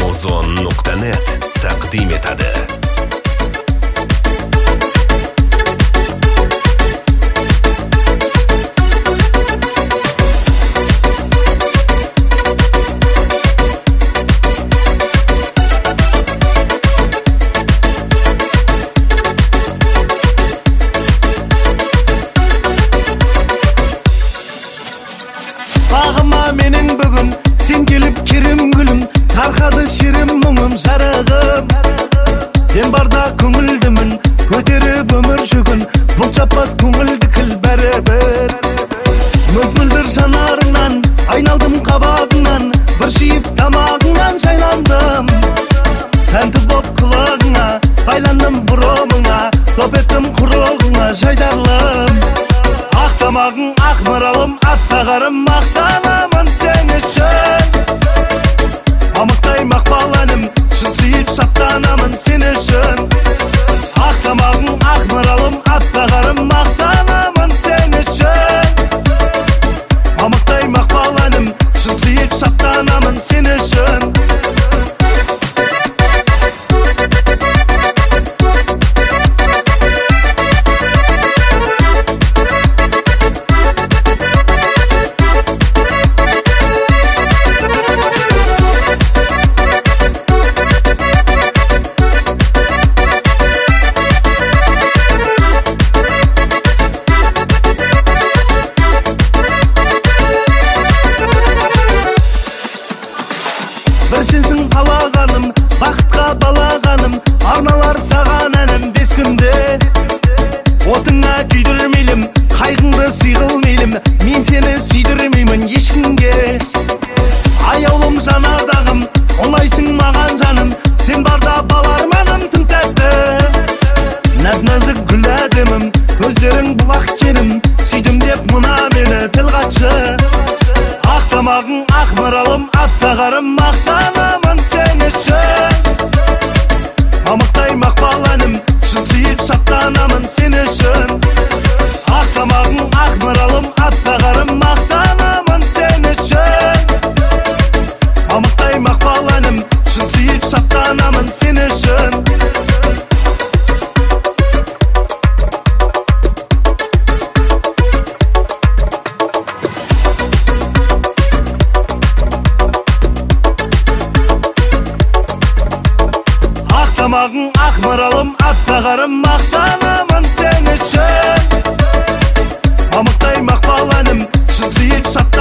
Muzon.net taqdim etadi. Bağıma menin bugün sen gelip kirim gülüm, tarqады şirim мұңым жарығым. Sen барда көңілдімін, көтеріп өмір жүгін, бұл чаппас көңілді кіл бәрібір. Мөп-мөлдір жанарыңнан, айналдым қабағыңнан, бір шиіп тамағыңнан жайландым. Тәнті боп құлағыңа, байландым бұрымыңа, топ еттім құрығыңа жайдарлым. Ақ тамағың, ақ маралым, аттағарым, мақтанамын сен үшін. Мамықтай мақпал әнім, шын сүйіп шаттанамын сен үшін. Ақ тамағың, ақ маралым, аттағарым, мақтанамын сен үшін. Мамықтай мақпал әнім, шын сүйіп шаттанамын сен үшін. Бір сенсің қалағаным, бақытқа балағаным, арналар саған әнім бес күнде. Отыңа күйдірмейлім, қайғыңды сыйғылмейлім, мен сені сүйдірмеймін ешкімге. Аяулым жанадағым, ұнайсың маған жаным, сен барда баларманым тым тәтті. Нәп-нәзік гүл әдемім, көздерің бұлақ керім, сүйдім деп мына мені тіл қатшы. Ақ тамағың, ақ маралым, аттағарым, мақтанамын сен үшін. Мамықтай мақпал әнім, шын сүйіп шаттанамын сен үшін. Ақ тамағың, ақ маралым, аттағарым, мақтанамын сен үшін. Мамықтай мақпал әнім, шын сүйіп шаттанамын сен үшін. Тамағың, ақ маралым, аттағарым, мақтанамын сен үшін. Мамықтай мақпал әнім, шын сүйіп шаттанамын.